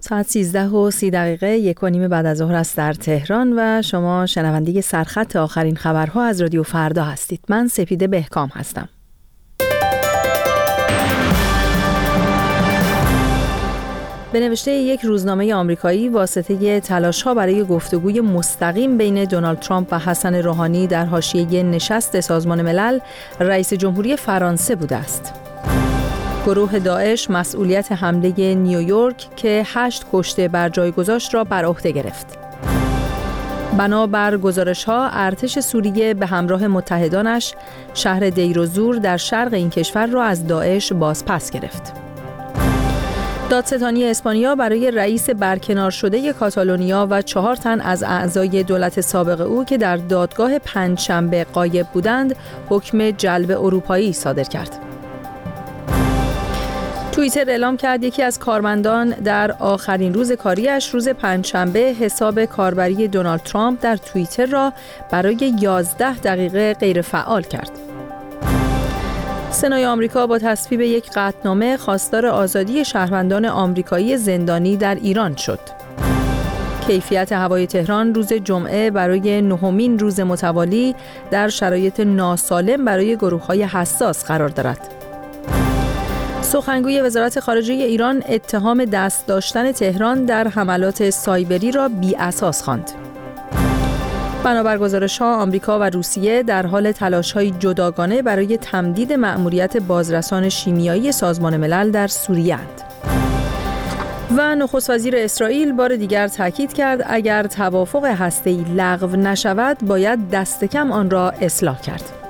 ساعت 13:30 1:15 بعد از ظهر است در تهران و شما شنونده سرخط آخرین خبرها از رادیو فردا هستید. من سپیده بهکام هستم. به نوشته یک روزنامه آمریکایی، واسطه تلاش‌ها برای گفتگوی مستقیم بین دونالد ترامپ و حسن روحانی در حاشیه نشست سازمان ملل رئیس جمهوری فرانسه بوده است. گروه داعش مسئولیت حمله نیویورک که 8 کشته بر جای گذاشت را بر عهده گرفت. بنابر گزارش‌ها ارتش سوریه به همراه متحدانش شهر دیرالزور در شرق این کشور را از داعش بازپس گرفت. دادستانی اسپانیا برای رئیس برکنار شده کاتالونیا و 4 تن از اعضای دولت سابق او که در دادگاه پنجشنبه غایب بودند حکم جلب اروپایی صادر کرد. توییتر اعلام کرد یکی از کارمندان در آخرین روز کاریش روز پنجشنبه حساب کاربری دونالد ترامپ در توییتر را برای 11 دقیقه غیر فعال کرد. سنای آمریکا با تصویب یک قطعنامه خواستار آزادی شهروندان آمریکایی زندانی در ایران شد. کیفیت هوای تهران روز جمعه برای 9مین روز متوالی در شرایط ناسالم برای گروه‌های حساس قرار دارد. سخنگوی وزارت خارجه ایران اتهام دست داشتن تهران در حملات سایبری را بی‌اساس خواند. بنابر گزارش‌ها آمریکا و روسیه در حال تلاش‌های جداگانه برای تمدید مأموریت بازرسان شیمیایی سازمان ملل در سوریه اند. و نخست وزیر اسرائیل بار دیگر تاکید کرد اگر توافق هسته‌ای لغو نشود باید دست کم آن را اصلاح کرد.